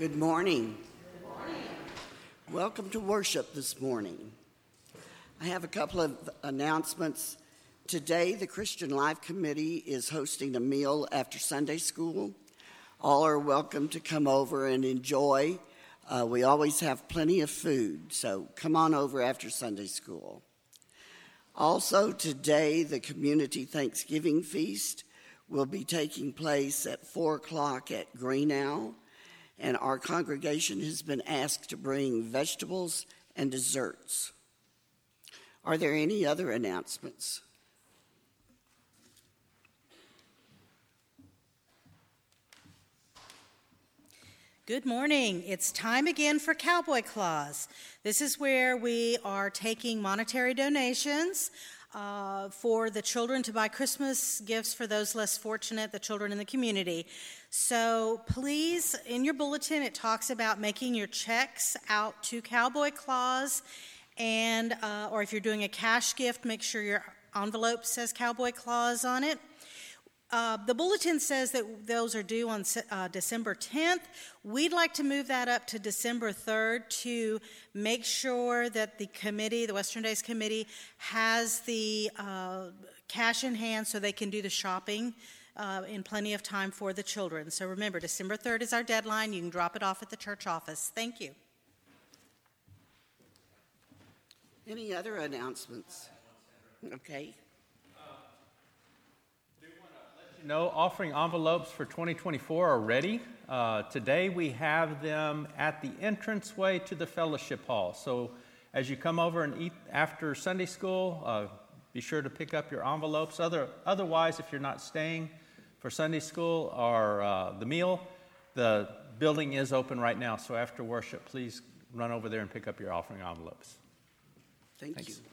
Good morning. Good morning. Welcome to worship this morning. I have a couple of announcements. Today, the Christian Life Committee is hosting a meal after Sunday school. All are welcome to come over and enjoy. We always have plenty of food, so come on over after Sunday school. Also, today, the Community Thanksgiving Feast will be taking place at 4 o'clock at Green Owl, and our congregation has been asked to bring vegetables and desserts. Are there any other announcements? Good morning. It's time again for Cowboy Claus. This is where we are taking monetary donations for the children to buy Christmas gifts for those less fortunate, the children in the community. So please, in your bulletin, it talks about making your checks out to Cowboy Claus, and or if you're doing a cash gift, make sure your envelope says Cowboy Claus on it. The bulletin says that those are due on December 10th. We'd like to move that up to December 3rd to make sure that the committee, the Western Days Committee, has the cash in hand so they can do the shopping in plenty of time for the children. So remember, December 3rd is our deadline. You can drop it off at the church office. Thank you. Any other announcements? Okay. No, offering envelopes for 2024 are ready. Today we have them at the entranceway to the fellowship hall. So as you come over and eat after Sunday school, be sure to pick up your envelopes. Otherwise, if you're not staying for Sunday school or the meal, the building is open right now. So after worship, please run over there and pick up your offering envelopes. Thanks. You.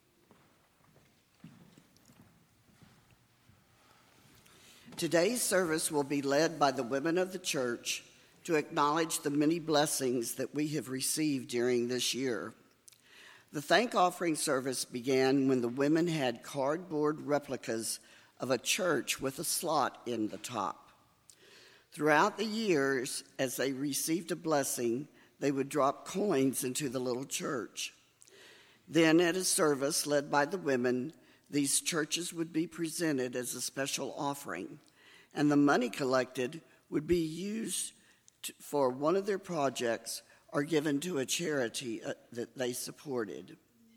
Today's service will be led by the women of the church to acknowledge the many blessings that we have received during this year. The thank offering service began when the women had cardboard replicas of a church with a slot in the top. Throughout the years, as they received a blessing, they would drop coins into the little church. Then at a service led by the women, these churches would be presented as a special offering, and the money collected would be used for one of their projects or given to a charity that they supported.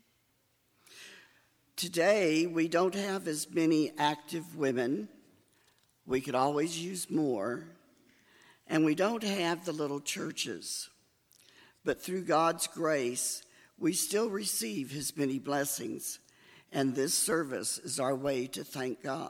Today, we don't have as many active women. We could always use more. And we don't have the little churches. But through God's grace, we still receive his many blessings. And this service is our way to thank God.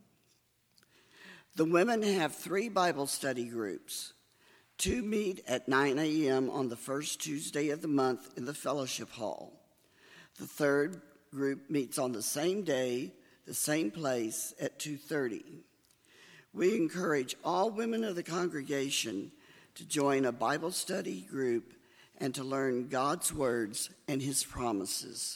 The women have 3 Bible study groups. 2 meet at 9 a.m. on the first Tuesday of the month in the fellowship hall. The 3rd group meets on the same day, the same place at 2:30. We encourage all women of the congregation to join a Bible study group and to learn God's words and his promises.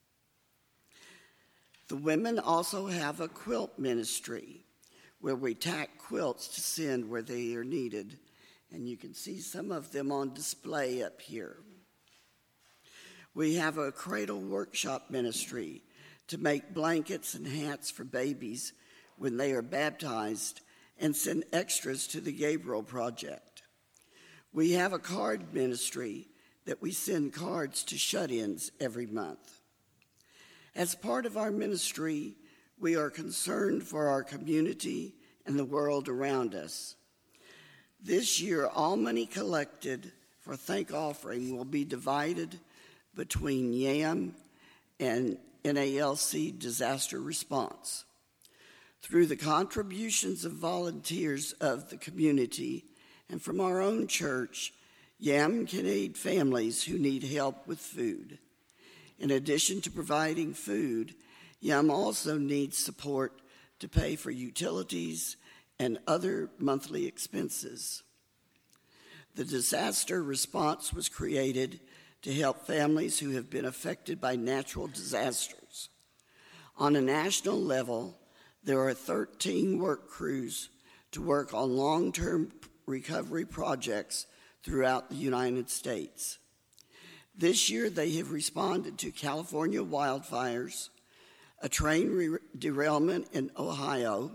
The women also have a quilt ministry where we tack quilts to send where they are needed. And you can see some of them on display up here. We have a cradle workshop ministry to make blankets and hats for babies when they are baptized and send extras to the Gabriel Project. We have a card ministry that we send cards to shut-ins every month. As part of our ministry, we are concerned for our community and the world around us. This year, all money collected for thank offering will be divided between YAM and NALC Disaster Response. Through the contributions of volunteers of the community and from our own church, YAM can aid families who need help with food. In addition to providing food, YAM also needs support to pay for utilities and other monthly expenses. The disaster response was created to help families who have been affected by natural disasters. On a national level, there are 13 work crews to work on long-term recovery projects throughout the United States. This year, they have responded to California wildfires, a train derailment in Ohio,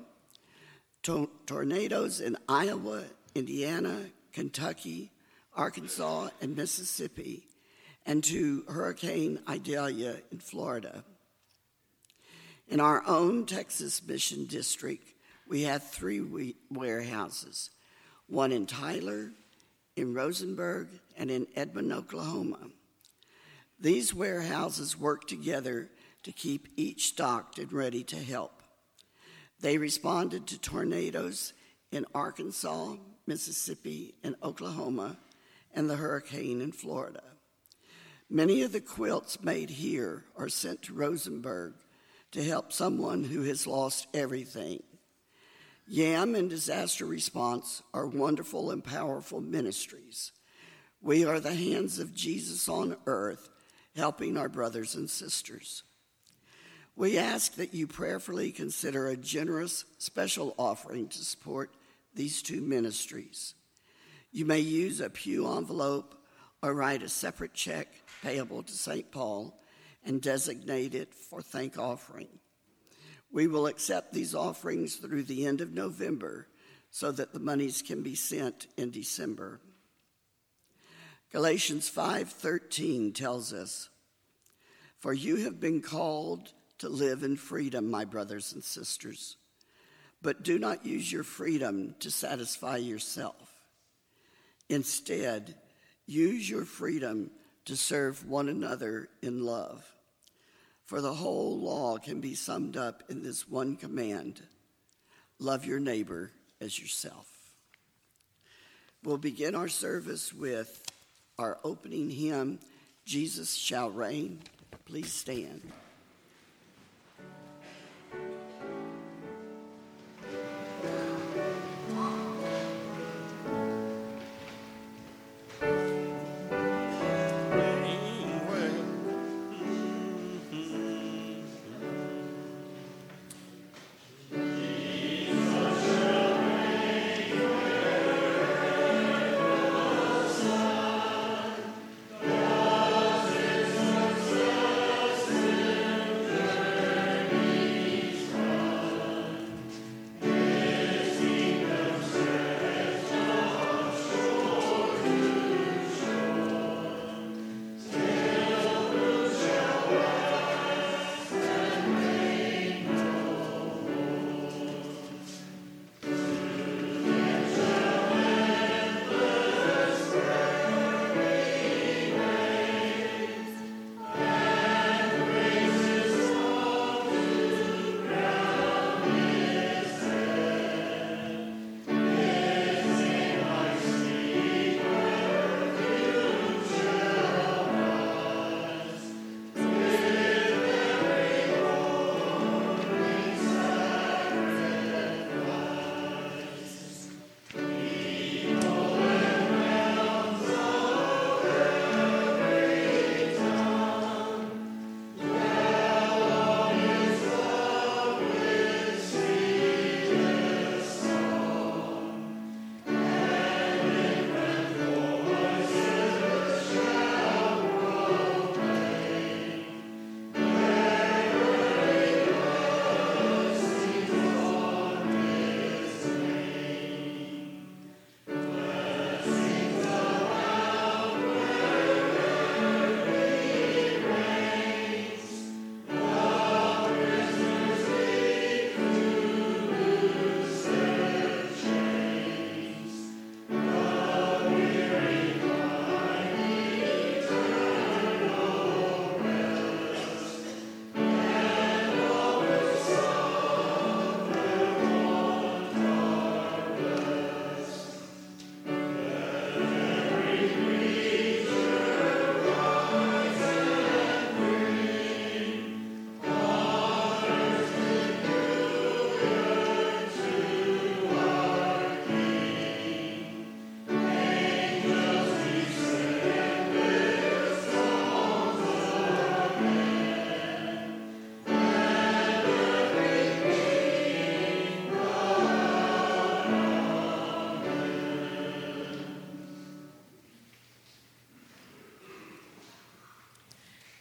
tornadoes in Iowa, Indiana, Kentucky, Arkansas, and Mississippi, and to Hurricane Idalia in Florida. In our own Texas Mission District, we have 3 warehouses, one in Tyler, in Rosenberg, and in Edmond, Oklahoma. These warehouses work together to keep each stocked and ready to help. They responded to tornadoes in Arkansas, Mississippi, and Oklahoma, and the hurricane in Florida. Many of the quilts made here are sent to Rosenberg to help someone who has lost everything. YAM and Disaster Response are wonderful and powerful ministries. We are the hands of Jesus on earth, helping our brothers and sisters. We ask that you prayerfully consider a generous special offering to support these 2 ministries. You may use a pew envelope or write a separate check payable to St. Paul and designate it for thank offering. We will accept these offerings through the end of November so that the monies can be sent in December. Galatians 5:13 tells us, "For you have been called to live in freedom, my brothers and sisters, but do not use your freedom to satisfy yourself. Instead, use your freedom to serve one another in love. For the whole law can be summed up in this one command: love your neighbor as yourself." We'll begin our service with our opening hymn, "Jesus Shall Reign." Please stand.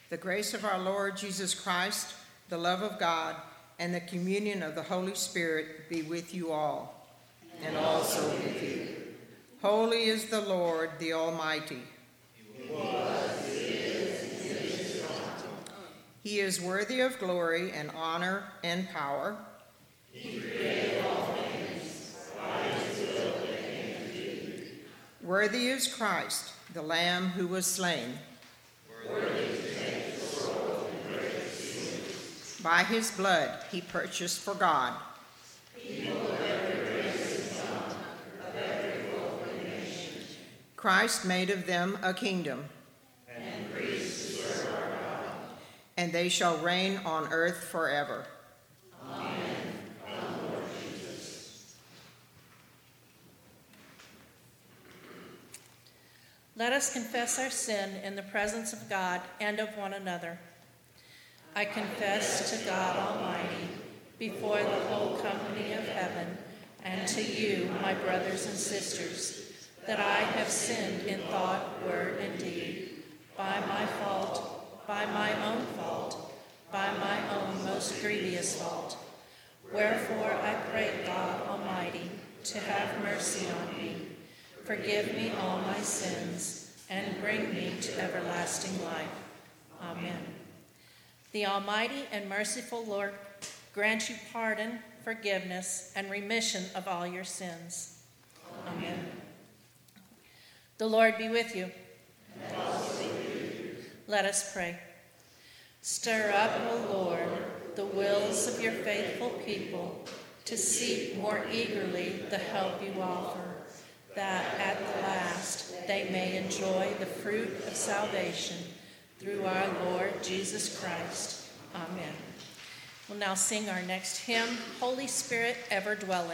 The grace of our Lord Jesus Christ, the love of God, and the communion of the Holy Spirit be with you all, and also with you. Holy is the Lord, the Almighty. He is worthy of glory and honor and power. He created all things. By his will they came to be. Worthy is Christ, the Lamb who was slain. Worthy to take the world and break its sins. By his blood he purchased for God people of every race and tongue, of every folk and nation. Christ made of them a kingdom, and priests to serve our God. And they shall reign on earth forever. Amen. Come, Lord Jesus. Let us confess our sin in the presence of God and of one another. I confess to God Almighty, before the whole company of heaven, and to you, my brothers and sisters, that I have sinned in thought, word, and deed, by my fault, by my own fault, by my own most grievous fault. Wherefore I pray God Almighty to have mercy on me, forgive me all my sins, and bring me to everlasting life. Amen. The Almighty and merciful Lord grant you pardon, forgiveness, and remission of all your sins. Amen. The Lord be with you. And also with you. Let us pray. Stir up, O Lord, the wills of your faithful people to seek more eagerly the help you offer, that at the last they may enjoy the fruit of salvation through our Lord Jesus Christ. Amen. We'll now sing our next hymn, Holy Spirit Ever Dwelling.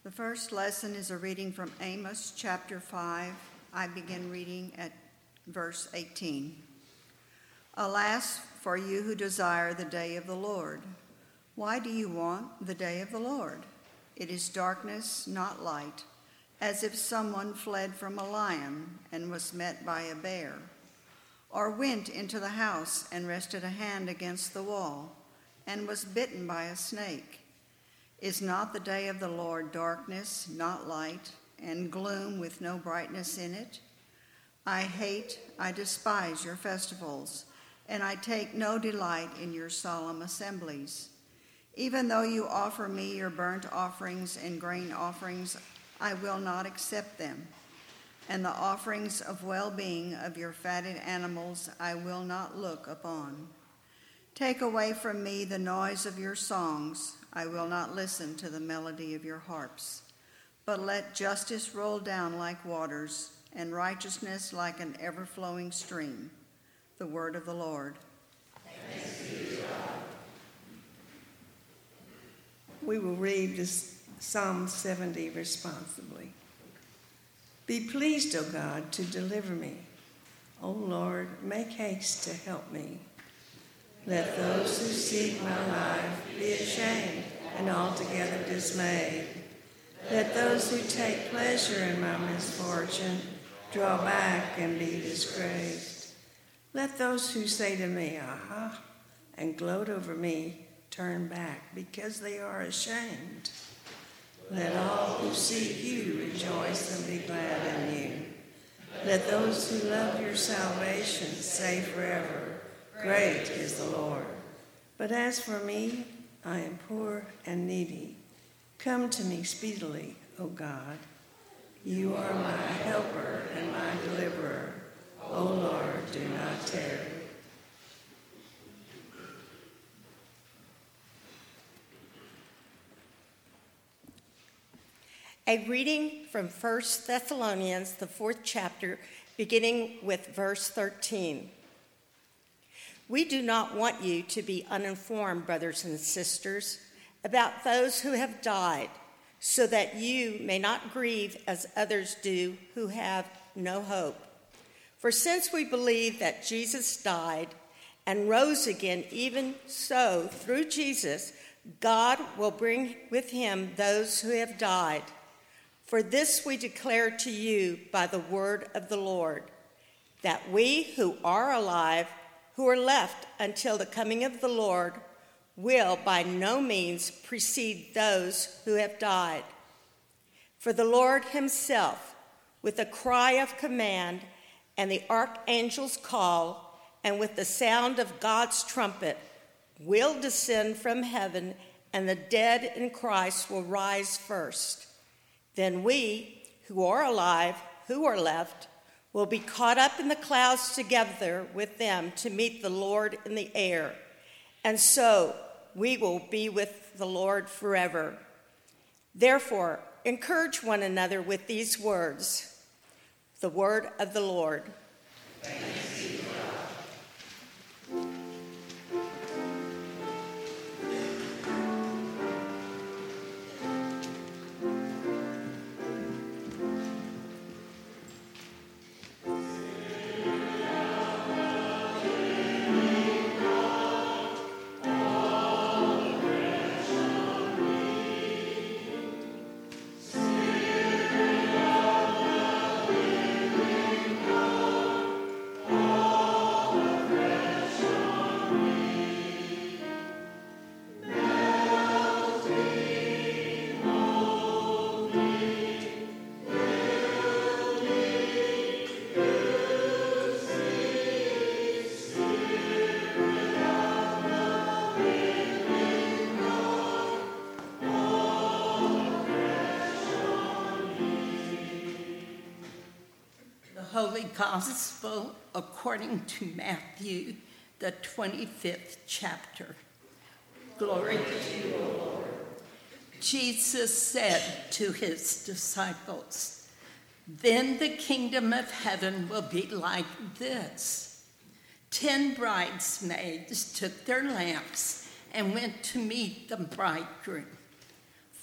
The first lesson is a reading from Amos chapter 5. I begin reading at verse 18. Alas, for you who desire the day of the Lord. Why do you want the day of the Lord? It is darkness, not light, as if someone fled from a lion and was met by a bear, or went into the house and rested a hand against the wall and was bitten by a snake. Is not the day of the Lord darkness, not light, and gloom with no brightness in it? I despise your festivals, and I take no delight in your solemn assemblies. Even though you offer me your burnt offerings and grain offerings, I will not accept them. And the offerings of well-being of your fatted animals I will not look upon. Take away from me the noise of your songs. I will not listen to the melody of your harps. But let justice roll down like waters, and righteousness like an ever-flowing stream. The word of the Lord. Thanks be to God. We will read this Psalm 70 responsibly. Be pleased, O God, to deliver me. O Lord, make haste to help me. Let those who seek my life be ashamed and altogether dismayed. Let those who take pleasure in my misfortune draw back and be disgraced. Let those who say to me, aha, and gloat over me turn back because they are ashamed. Let all who seek you rejoice and be glad in you. Let those who love your salvation say forever, great is the Lord. But as for me, I am poor and needy. Come to me speedily, O God. You are my helper and my deliverer. O Lord, do not tarry. A reading from 1 Thessalonians, the 4th chapter, beginning with verse 13. We do not want you to be uninformed, brothers and sisters, about those who have died, so that you may not grieve as others do who have no hope. For since we believe that Jesus died and rose again, even so, through Jesus, God will bring with him those who have died. For this we declare to you by the word of the Lord, that we who are alive, who are left until the coming of the Lord, will by no means precede those who have died. For the Lord himself, with a cry of command and the archangel's call, and with the sound of God's trumpet, will descend from heaven, and the dead in Christ will rise first. Then we, who are alive, who are left, will be caught up in the clouds together with them to meet the Lord in the air. And so we will be with the Lord forever. Therefore, encourage one another with these words. The word of the Lord. Thanks be to God. Holy Gospel according to Matthew, the 25th chapter. Glory to you, O Lord. Jesus said to his disciples, "Then the kingdom of heaven will be like this. 10 bridesmaids took their lamps and went to meet the bridegroom.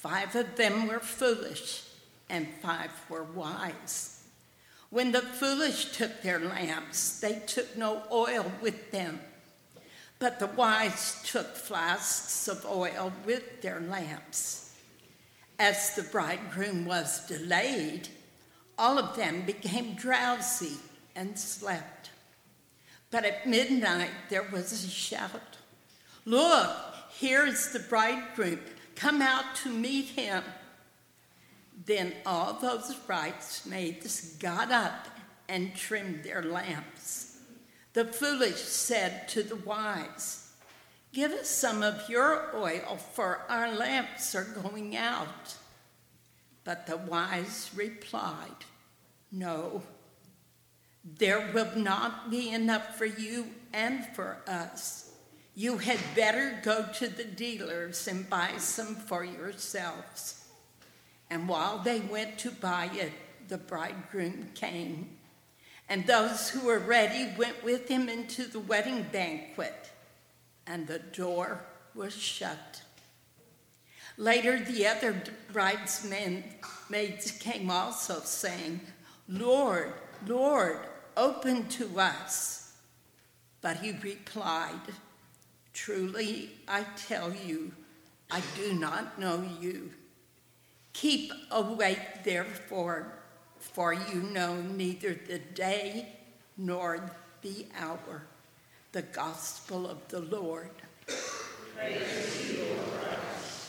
5 of them were foolish, and 5 were wise. When the foolish took their lamps, they took no oil with them, but the wise took flasks of oil with their lamps. As the bridegroom was delayed, all of them became drowsy and slept. But at midnight there was a shout, "Look, here is the bridegroom. Come out to meet him." Then all those bridesmaids got up and trimmed their lamps. The foolish said to the wise, "Give us some of your oil, for our lamps are going out." But the wise replied, "No, there will not be enough for you and for us. You had better go to the dealers and buy some for yourselves." And while they went to buy it, the bridegroom came. And those who were ready went with him into the wedding banquet, and the door was shut. Later, the other bridesmaids came also, saying, "Lord, Lord, open to us." But he replied, "Truly, I tell you, I do not know you. Keep awake, therefore, for you know neither the day nor the hour." The gospel of the Lord. Praise to you, Lord Christ.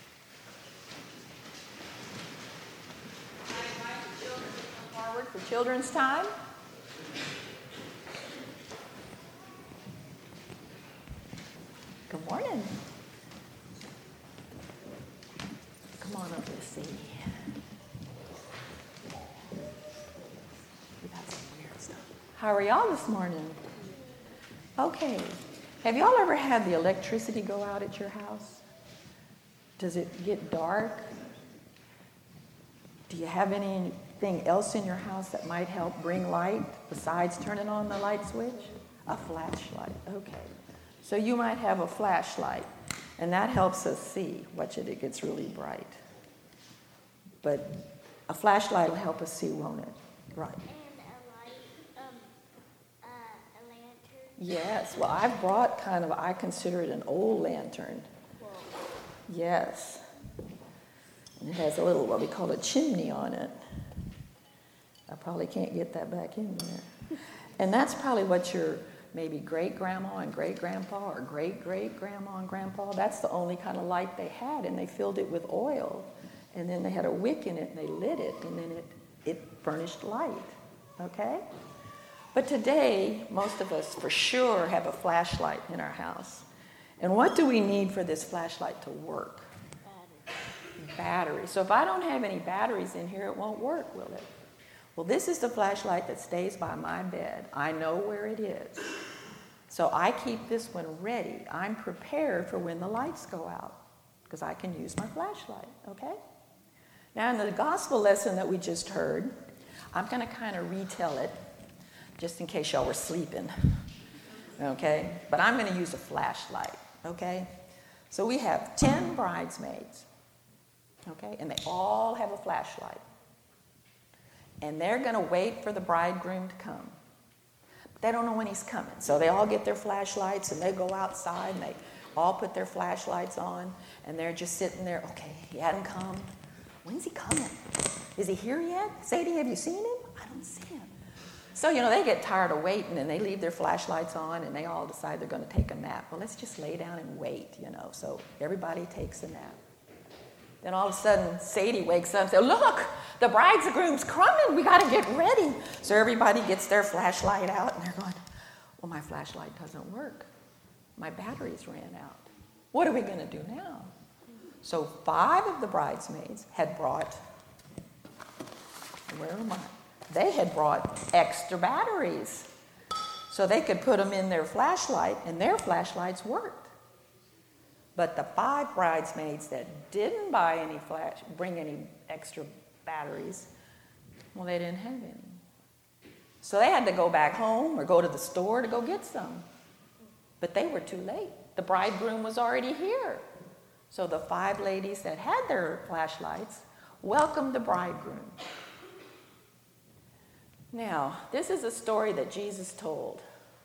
I invite the children to come forward for children's time. Good morning. Come on over to see. We got some weird stuff. How are y'all this morning? Okay. Have y'all ever had the electricity go out at your house? Does it get dark? Do you have anything else in your house that might help bring light besides turning on the light switch? A flashlight. Okay. So you might have a flashlight, and that helps us see. Watch it, it gets really bright. But a flashlight will help us see, won't it? Right. And a lantern? Yes. Well, I've brought I consider it an old lantern. Whoa. Yes. And it has a little, what we call a chimney on it. I probably can't get that back in there. And that's probably what your maybe great-grandma and great-grandpa or great-great-grandma and grandpa, that's the only kind of light they had, and they filled it with oil. And then they had a wick in it, and they lit it, and then it furnished light, okay? But today, most of us for sure have a flashlight in our house. And what do we need for this flashlight to work? Battery. So if I don't have any batteries in here, it won't work, will it? Well, this is the flashlight that stays by my bed. I know where it is. So I keep this one ready. I'm prepared for when the lights go out because I can use my flashlight, okay? Now, in the gospel lesson that we just heard, I'm going to kind of retell it just in case y'all were sleeping, okay? But I'm going to use a flashlight, okay? So we have 10 bridesmaids, okay? And they all have a flashlight. And they're going to wait for the bridegroom to come. But they don't know when he's coming. So they all get their flashlights and they go outside and they all put their flashlights on. And they're just sitting there, okay, he hadn't come. When's he coming? Is he here yet? Sadie, have you seen him? I don't see him. So, they get tired of waiting and they leave their flashlights on and they all decide they're going to take a nap. Well, let's just lay down and wait, So everybody takes a nap. Then all of a sudden, Sadie wakes up and says, "Look, the bridegroom's coming. We got to get ready." So everybody gets their flashlight out, and they're going, "Well, my flashlight doesn't work. My batteries ran out. What are we going to do now?" So 5 of the bridesmaids had brought, where am I? They had brought extra batteries. So they could put them in their flashlight, and their flashlights worked. But the 5 bridesmaids that didn't bring any extra batteries, well, they didn't have any. So they had to go back home or go to the store to go get some. But they were too late. The bridegroom was already here. So the 5 ladies that had their flashlights welcomed the bridegroom. Now, this is a story that Jesus told.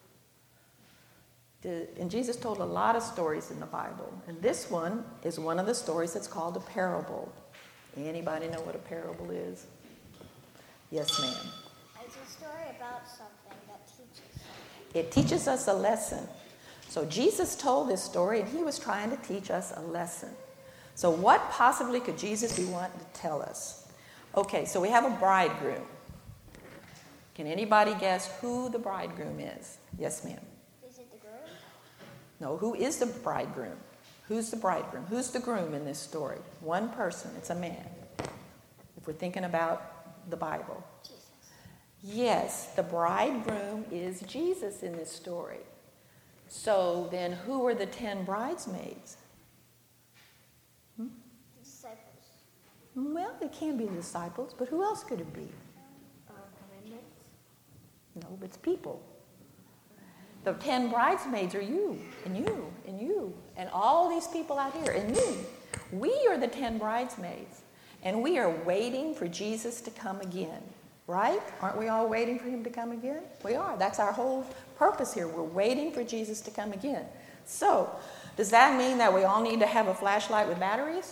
And Jesus told a lot of stories in the Bible. And this one is one of the stories that's called a parable. Anybody know what a parable is? Yes, ma'am. It's a story about something that teaches something. It teaches us a lesson. So Jesus told this story, and he was trying to teach us a lesson. So what possibly could Jesus be wanting to tell us? Okay, so we have a bridegroom. Can anybody guess who the bridegroom is? Yes, ma'am. Is it the groom? No, who is the bridegroom? Who's the bridegroom? Who's the groom in this story? One person. It's a man. If we're thinking about the Bible. Jesus. Yes, the bridegroom is Jesus in this story. So then who are the 10 bridesmaids? The disciples. Well, it can be the disciples, but who else could it be? Commandments. No, it's people. The 10 bridesmaids are you, and you, and you, and all these people out here, and me. We are the 10 bridesmaids, and we are waiting for Jesus to come again, right? Aren't we all waiting for him to come again? We are. That's our whole purpose here. We're waiting for Jesus to come again. So, does that mean that we all need to have a flashlight with batteries?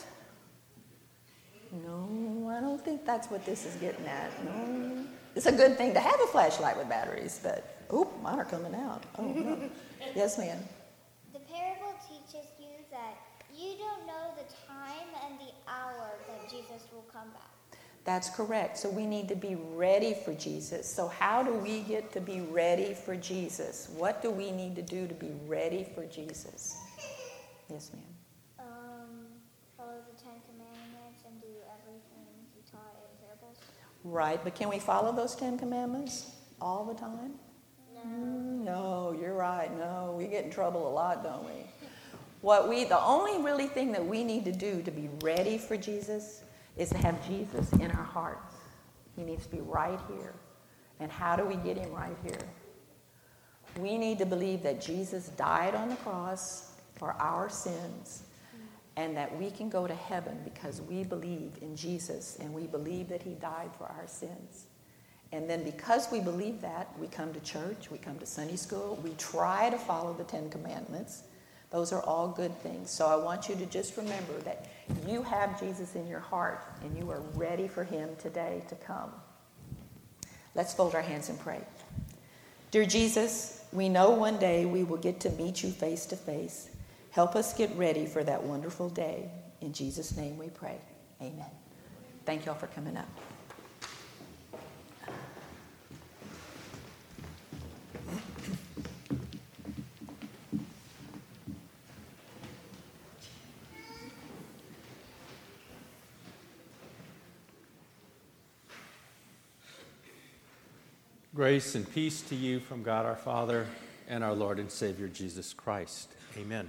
No, I don't think that's what this is getting at. No. It's a good thing to have a flashlight with batteries, but, mine are coming out. Oh, no. Yes, ma'am. The parable teaches you that you don't know the time and the hour that Jesus will come back. That's correct. So we need to be ready for Jesus. So how do we get to be ready for Jesus? What do we need to do to be ready for Jesus? Yes, ma'am. Follow the 10 Commandments and do everything he taught in parables. Right, but can we follow those 10 Commandments all the time? No, you're right. No, we get in trouble a lot, don't we? The only really thing that we need to do to be ready for Jesus is to have Jesus in our hearts. He needs to be right here. And how do we get him right here? We need to believe that Jesus died on the cross for our sins and that we can go to heaven because we believe in Jesus and we believe that he died for our sins. And then because we believe that, we come to church, we come to Sunday school, we try to follow the 10 Commandments. Those are all good things. So I want you to just remember that you have Jesus in your heart and you are ready for him today to come. Let's fold our hands and pray. Dear Jesus, we know one day we will get to meet you face to face. Help us get ready for that wonderful day. In Jesus' name we pray. Amen. Thank you all for coming up. Grace and peace to you from God our Father and our Lord and Savior Jesus Christ. Amen.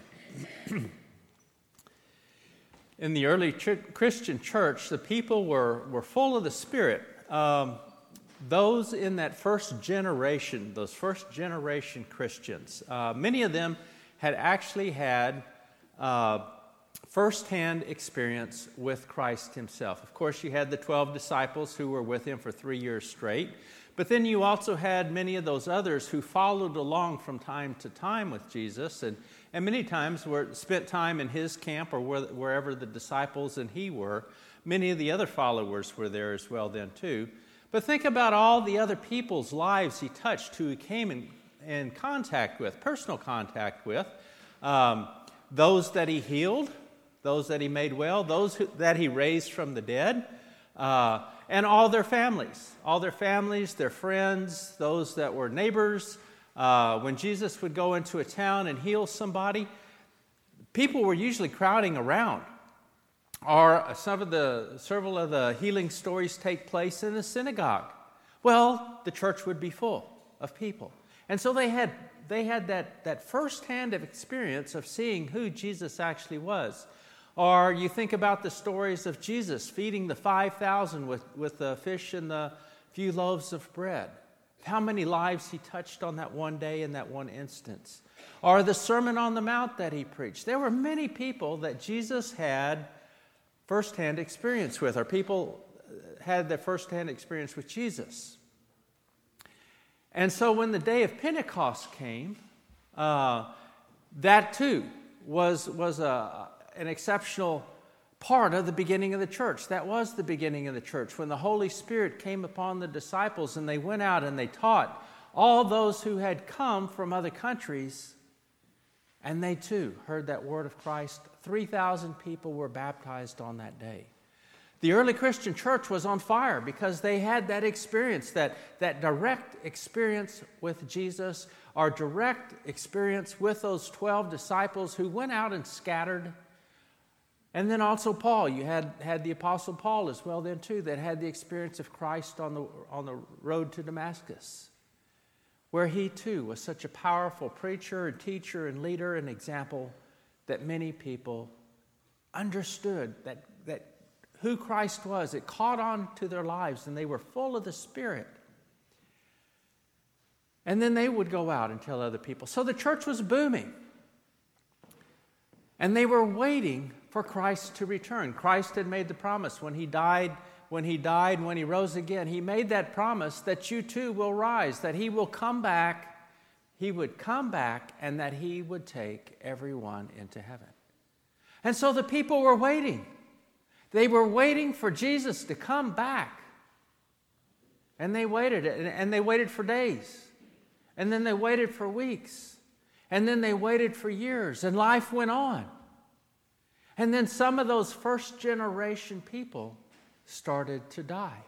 In the early Christian church, the people were full of the Spirit. Those in that first generation, those first generation Christians, many of them had actually had firsthand experience with Christ himself. Of course, you had the 12 disciples who were with him for 3 years straight. But then you also had many of those others who followed along from time to time with Jesus and many times spent time in his camp or wherever the disciples and he were. Many of the other followers were there as well then too. But think about all the other people's lives he touched, who he came in contact with, personal contact with. Those that he healed, those that he made well, those that he raised from the dead. And all their families, their friends, those that were neighbors. When Jesus would go into a town and heal somebody, people were usually crowding around. Or several of the healing stories take place in a synagogue. Well, the church would be full of people. And so they had that firsthand of experience of seeing who Jesus actually was. Or you think about the stories of Jesus feeding the 5,000 with the fish and the few loaves of bread. How many lives he touched on that one day in that one instance. or the Sermon on the Mount that he preached. There were many people that Jesus had firsthand experience with, or people had their firsthand experience with Jesus. And so when the day of Pentecost came, that too was an exceptional part of the beginning of the church. That was the beginning of the church, when the Holy Spirit came upon the disciples and they went out and they taught all those who had come from other countries, and they too heard that word of Christ. 3,000 people were baptized on that day. The early Christian church was on fire because they had that experience, that direct experience with Jesus, or direct experience with those 12 disciples who went out and scattered. And then also Paul. You had the Apostle Paul as well then too, that had the experience of Christ on the road to Damascus, where he too was such a powerful preacher and teacher and leader and example that many people understood that who Christ was. It caught on to their lives, and they were full of the Spirit. And then they would go out and tell other people. So the church was booming. And they were waiting for Christ to return. Christ had made the promise when he died, when he rose again. He made that promise that you too will rise, that he will come back. He would come back, and that he would take everyone into heaven. And so the people were waiting. They were waiting for Jesus to come back. And they waited, and they waited for days. And then they waited for weeks. And then they waited for years, and life went on. And then some of those first generation people started to die.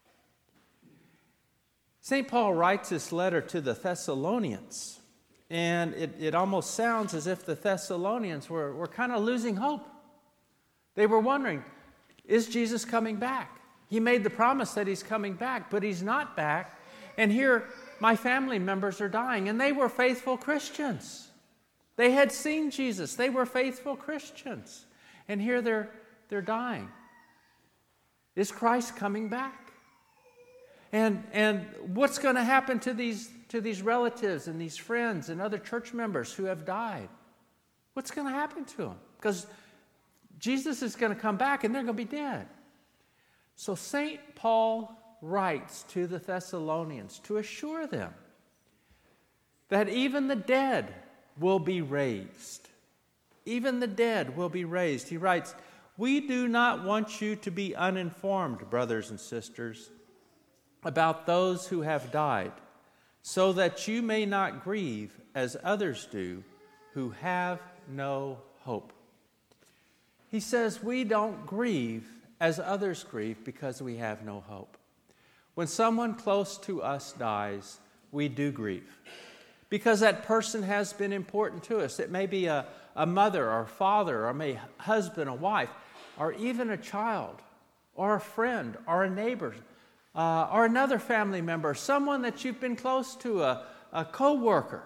St. Paul writes this letter to the Thessalonians, and it almost sounds as if the Thessalonians were kind of losing hope. They were wondering, is Jesus coming back? He made the promise that he's coming back, but he's not back. And here, my family members are dying, and they were faithful Christians. They had seen Jesus. They were faithful Christians. And here they're dying. Is Christ coming back? And what's going to happen to these relatives and these friends and other church members who have died? What's going to happen to them? Because Jesus is going to come back and they're going to be dead. So St. Paul writes to the Thessalonians to assure them that even the dead will be raised. Even the dead will be raised. He writes, "We do not want you to be uninformed, brothers and sisters, about those who have died, so that you may not grieve as others do who have no hope." He says we don't grieve as others grieve because we have no hope. When someone close to us dies, we do grieve because that person has been important to us. It may be a mother or a father, or maybe a husband, a wife, or even a child, or a friend, or a neighbor, or another family member, someone that you've been close to, a co-worker.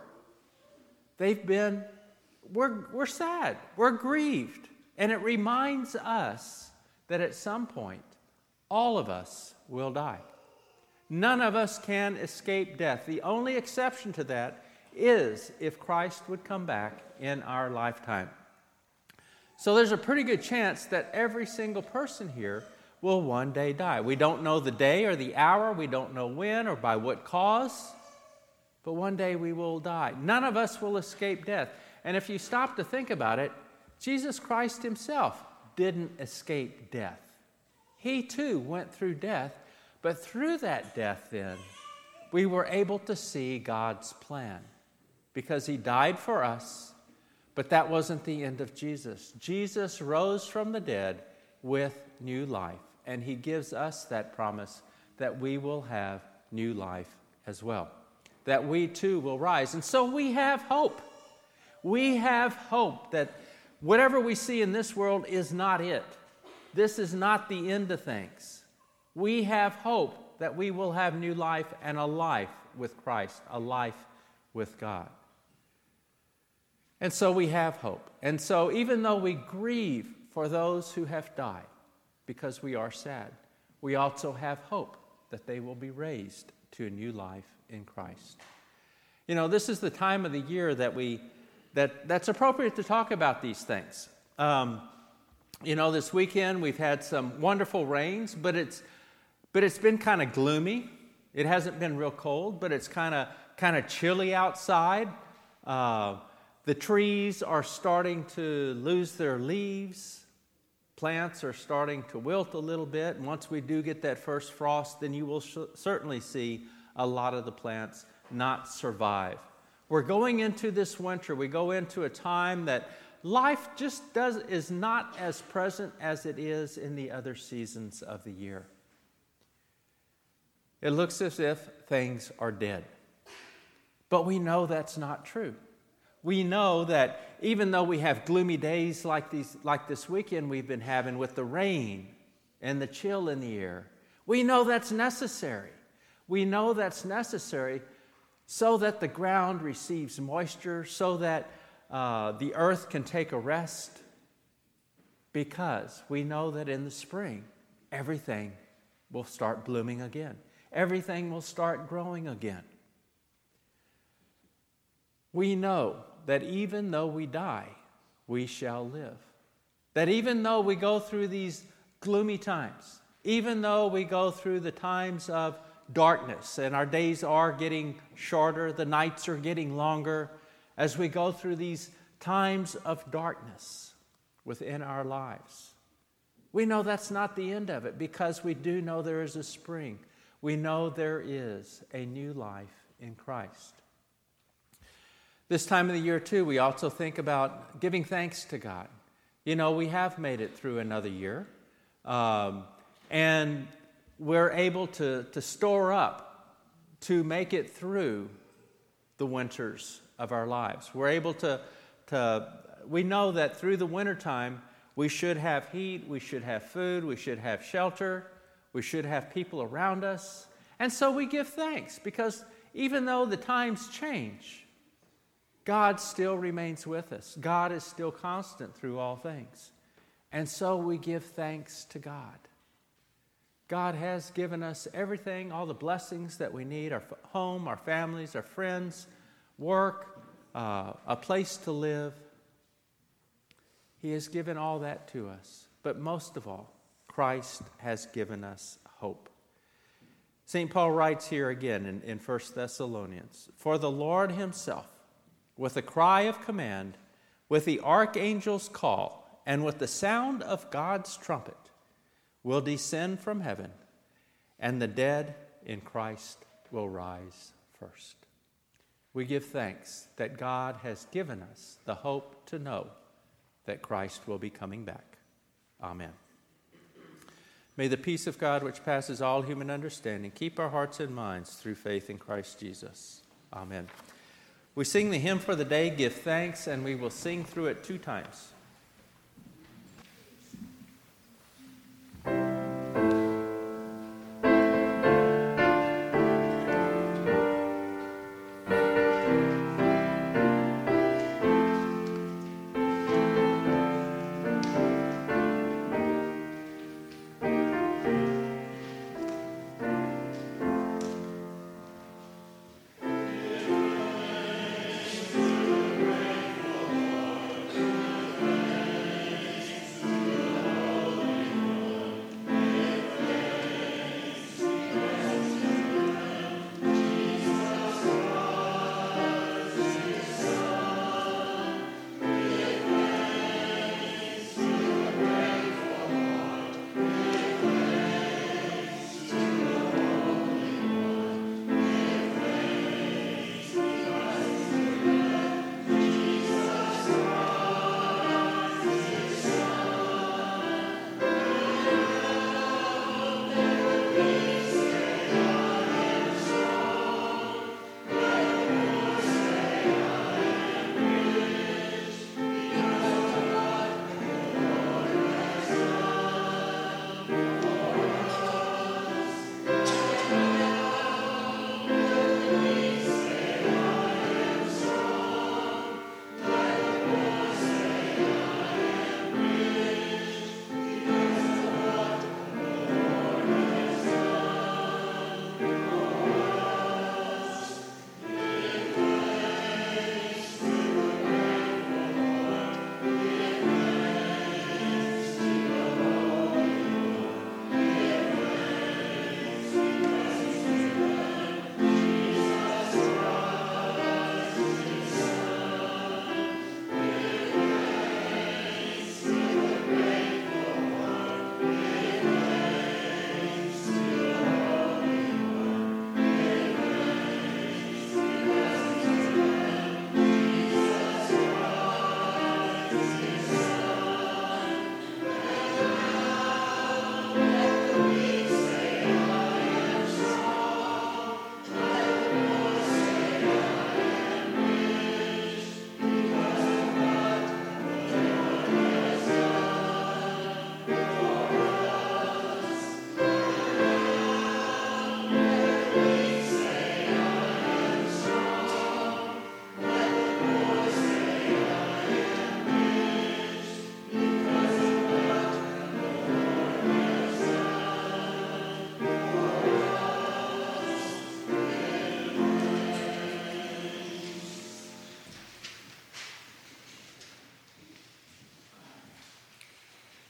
We're sad, we're grieved. And it reminds us that at some point, all of us will die. None of us can escape death. The only exception to that is if Christ would come back in our lifetime. So there's a pretty good chance that every single person here will one day die. We don't know the day or the hour. We don't know when or by what cause. But one day we will die. None of us will escape death. And if you stop to think about it, Jesus Christ himself didn't escape death. He too went through death, but through that death then, we were able to see God's plan because he died for us, but that wasn't the end of Jesus. Jesus rose from the dead with new life, and he gives us that promise that we will have new life as well, that we too will rise. And so we have hope. We have hope that whatever we see in this world is not it. This is not the end of things. We have hope that we will have new life and a life with Christ, a life with God. And so we have hope. And so even though we grieve for those who have died, because we are sad, we also have hope that they will be raised to a new life in Christ. You know, this is the time of the year that we that's appropriate to talk about these things. This weekend we've had some wonderful rains, but it's been kind of gloomy. It hasn't been real cold, but it's kind of chilly outside. The trees are starting to lose their leaves. Plants are starting to wilt a little bit. And once we do get that first frost, then you will certainly see a lot of the plants not survive. We're going into this winter. We go into a time that life just is not as present as it is in the other seasons of the year. It looks as if things are dead. But we know that's not true. We know that even though we have gloomy days like this weekend we've been having with the rain and the chill in the air, we know that's necessary. We know that's necessary so that the ground receives moisture, so that the earth can take a rest, because we know that in the spring, everything will start blooming again. Everything will start growing again. We know that even though we die, we shall live. That even though we go through these gloomy times, even though we go through the times of darkness and our days are getting shorter, the nights are getting longer, as we go through these times of darkness within our lives, we know that's not the end of it, because we do know there is a spring. We know there is a new life in Christ. This time of the year, too, we also think about giving thanks to God. We have made it through another year, and we're able to store up to make it through the winters of our lives. We're able we know that through the wintertime, we should have heat, we should have food, we should have shelter, we should have people around us. And so we give thanks, because even though the times change, God still remains with us. God is still constant through all things. And so we give thanks to God. God has given us everything, all the blessings that we need, our home, our families, our friends, work, a place to live. He has given all that to us. But most of all, Christ has given us hope. St. Paul writes here again in 1 Thessalonians, "For the Lord himself, with a cry of command, with the archangel's call, and with the sound of God's trumpet, will descend from heaven, and the dead in Christ will rise first." We give thanks that God has given us the hope to know that Christ will be coming back. Amen. May the peace of God, which passes all human understanding, keep our hearts and minds through faith in Christ Jesus. Amen. We sing the hymn for the day, Give Thanks, and we will sing through it 2 times.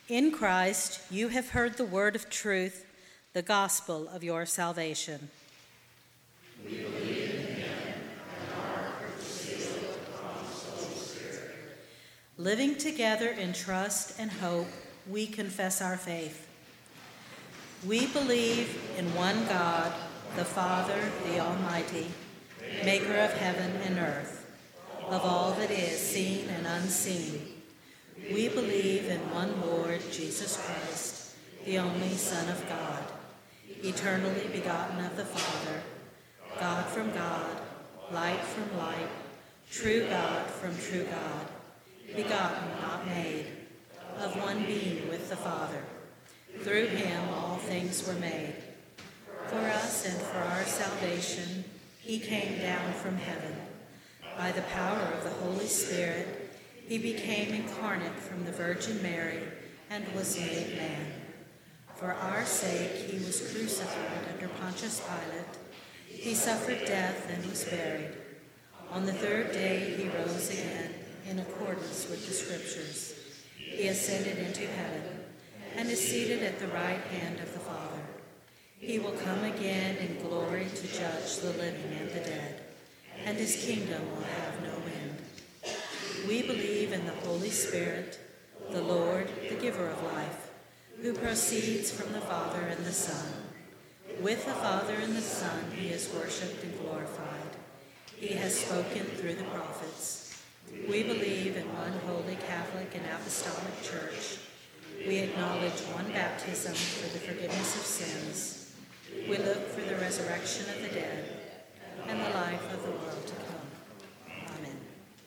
In Christ, you have heard the word of truth, the gospel of your salvation. We believe in him and are sealed with the promise of the Holy Spirit. Living together in trust and hope, we confess our faith. We believe in one God, the Father, the Almighty, maker of heaven and earth, of all that is seen and unseen. We believe in one Lord, Jesus Christ, the only Son of God, eternally begotten of the Father, God from God, light from light, true God from true God, begotten, not made, of one being with the Father. Through him all things were made. For us and for our salvation, he came down from heaven. By the power of the Holy Spirit, he became incarnate from the Virgin Mary and was made man. For our sake, he was crucified under Pontius Pilate. He suffered death and was buried. On the third day, he rose again in accordance with the Scriptures. He ascended into heaven and is seated at the right hand of the Father. He will come again in glory to judge the living and the dead, and his kingdom will have no end. We believe in the Holy Spirit, the Lord, the giver of life, who proceeds from the Father and the Son. With the Father and the Son he is worshipped and glorified. He has spoken through the prophets. We believe in one holy Catholic and apostolic church. We acknowledge one baptism for the forgiveness of sins. We look for the resurrection of the dead and the life of the world to come. Amen.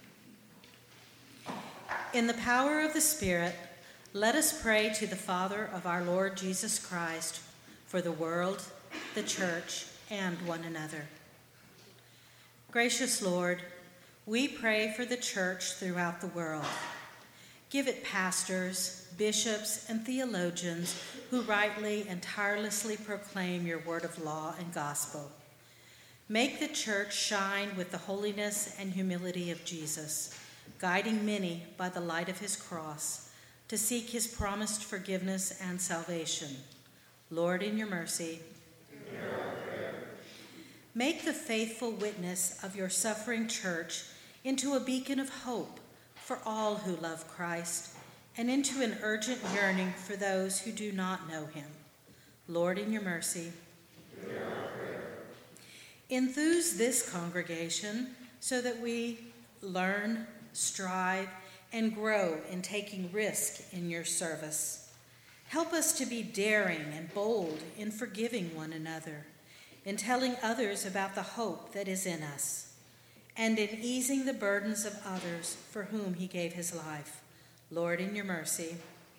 In the power of the Spirit, let us pray to the Father of our Lord Jesus Christ for the world, the church, and one another. Gracious Lord, we pray for the church throughout the world. Give it pastors, bishops, and theologians who rightly and tirelessly proclaim your word of law and gospel. Make the church shine with the holiness and humility of Jesus, guiding many by the light of his cross to seek his promised forgiveness and salvation. Lord, in your mercy, make the faithful witness of your suffering church into a beacon of hope for all who love Christ, and into an urgent yearning for those who do not know him. Lord, in your mercy, enthuse this congregation so that we learn, strive, and grow in taking risk in your service. Help us to be daring and bold in forgiving one another, in telling others about the hope that is in us, and in easing the burdens of others for whom he gave his life. Lord, in your mercy.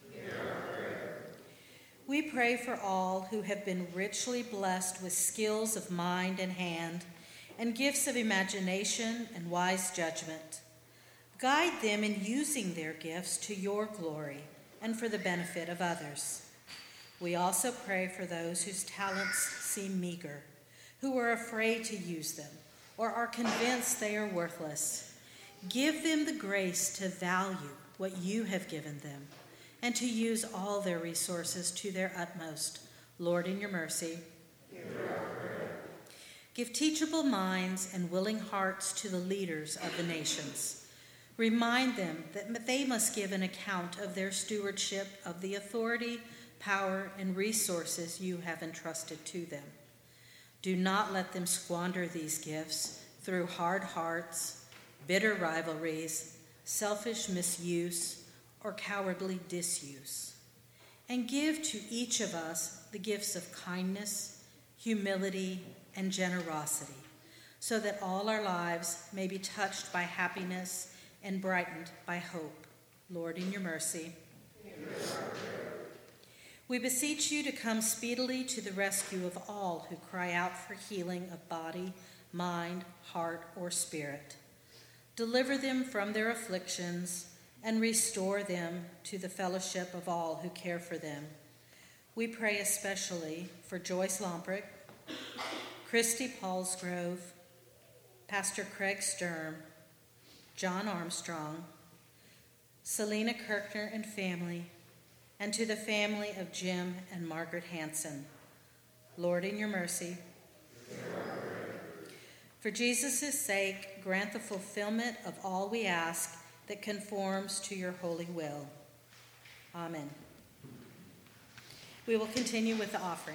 We pray for all who have been richly blessed with skills of mind and hand, and gifts of imagination and wise judgment. Guide them in using their gifts to your glory and for the benefit of others. We also pray for those whose talents seem meager, who are afraid to use them, or are convinced they are worthless. Give them the grace to value what you have given them and to use all their resources to their utmost. Lord, in your mercy. Give teachable minds and willing hearts to the leaders of the nations. Remind them that they must give an account of their stewardship of the authority, power, and resources you have entrusted to them. Do not let them squander these gifts through hard hearts, bitter rivalries, selfish misuse, or cowardly disuse. And give to each of us the gifts of kindness, humility, and generosity, so that all our lives may be touched by happiness and brightened by hope. Lord, in your mercy. We beseech you to come speedily to the rescue of all who cry out for healing of body, mind, heart, or spirit. Deliver them from their afflictions and restore them to the fellowship of all who care for them. We pray especially for Joyce Lomprick, Christy Paulsgrove, Pastor Craig Sturm, John Armstrong, Selena Kirkner and family, and to the family of Jim and Margaret Hanson. Lord, in your mercy, for Jesus' sake, grant the fulfillment of all we ask that conforms to your holy will. Amen. We will continue with the offering.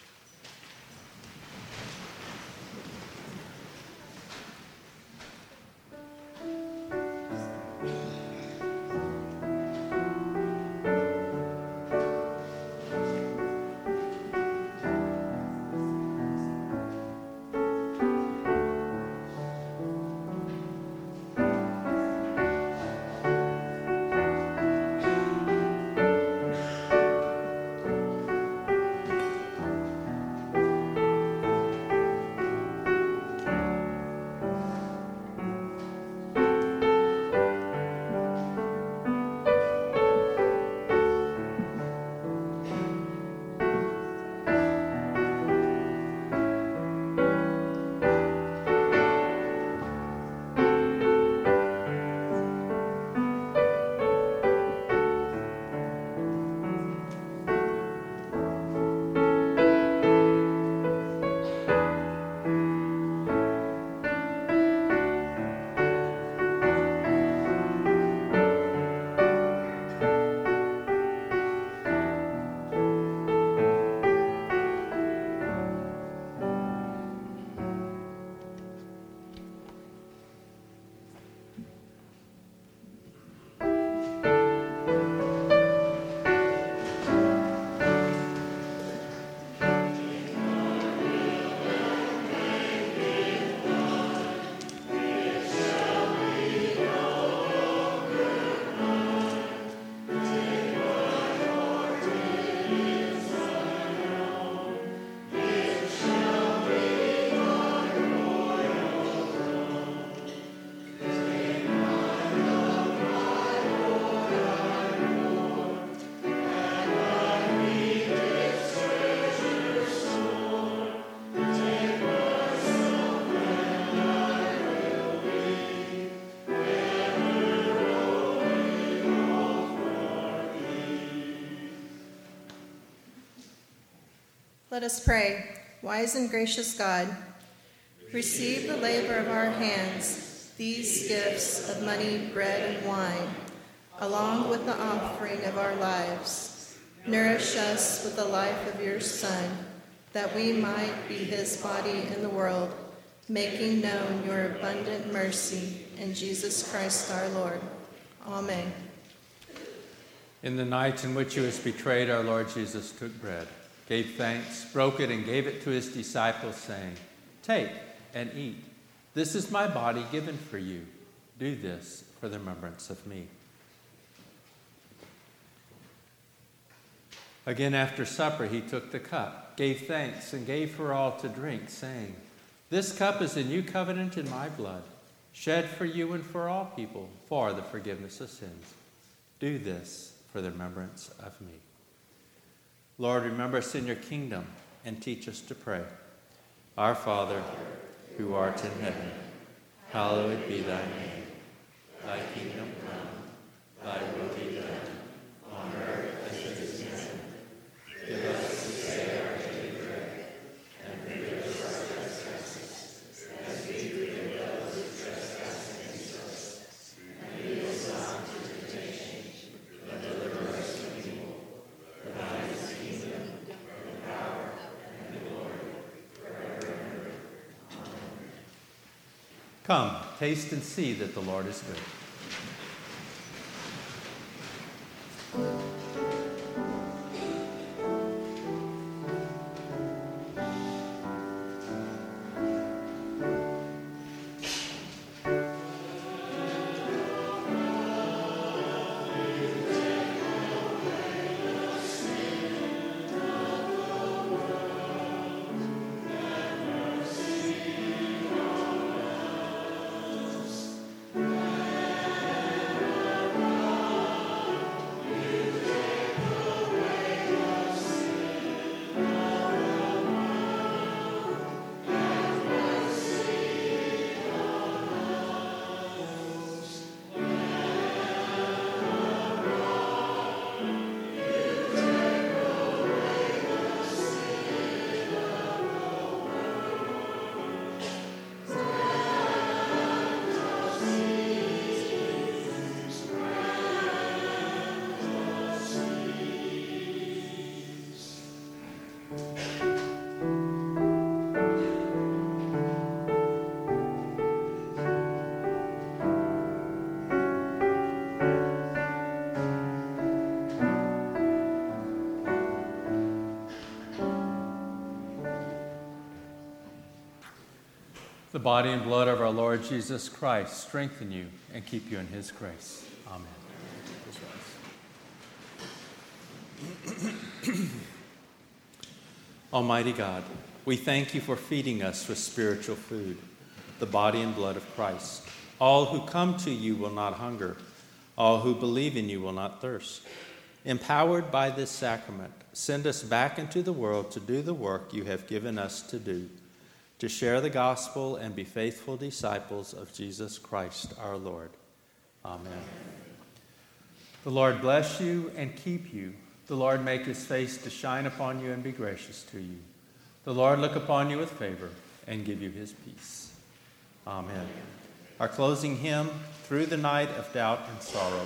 Let us pray. Wise and gracious God, receive the labor of our hands, these gifts of money, bread, and wine, along with the offering of our lives. Nourish us with the life of your Son, that we might be his body in the world, making known your abundant mercy in Jesus Christ our Lord. Amen. In the night in which he was betrayed, our Lord Jesus took bread, gave thanks, broke it, and gave it to his disciples, saying, "Take and eat. This is my body given for you. Do this for the remembrance of me." Again, after supper, he took the cup, gave thanks, and gave for all to drink, saying, "This cup is the new covenant in my blood, shed for you and for all people for the forgiveness of sins. Do this for the remembrance of me." Lord, remember us in your kingdom and teach us to pray. Our Father, who art in heaven, hallowed be thy name. Thy kingdom come, thy will be done, on earth as it is in heaven. Give us this day our daily bread, and forgive us our trespasses, as we forgive those who trespass against us. And lead us not into temptation, but deliver us from evil. For thine is the kingdom, the power, and the glory, forever and ever. Amen. Come, taste and see that the Lord is good. The body and blood of our Lord Jesus Christ strengthen you and keep you in his grace. Amen. Almighty God, we thank you for feeding us with spiritual food, the body and blood of Christ. All who come to you will not hunger. All who believe in you will not thirst. Empowered by this sacrament, send us back into the world to do the work you have given us to do, to share the gospel and be faithful disciples of Jesus Christ our Lord. Amen. The Lord bless you and keep you. The Lord make his face to shine upon you and be gracious to you. The Lord look upon you with favor and give you his peace. Amen. Our closing hymn, Through the Night of Doubt and Sorrow.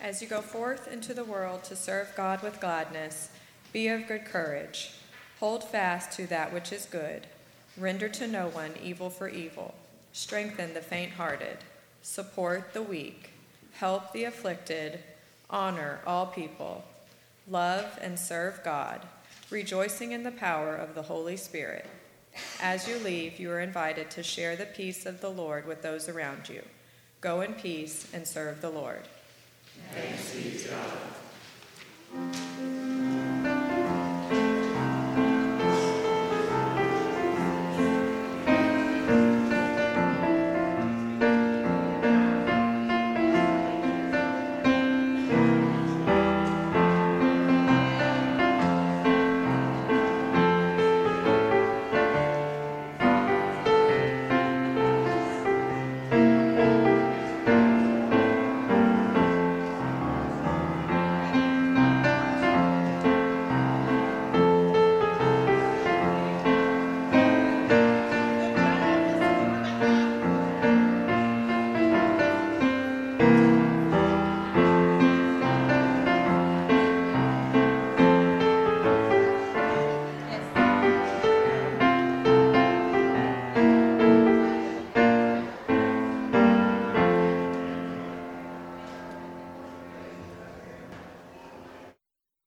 As you go forth into the world to serve God with gladness, be of good courage. Hold fast to that which is good. Render to no one evil for evil. Strengthen the faint-hearted. Support the weak. Help the afflicted. Honor all people. Love and serve God, rejoicing in the power of the Holy Spirit. As you leave, you are invited to share the peace of the Lord with those around you. Go in peace and serve the Lord. Thanks be to God.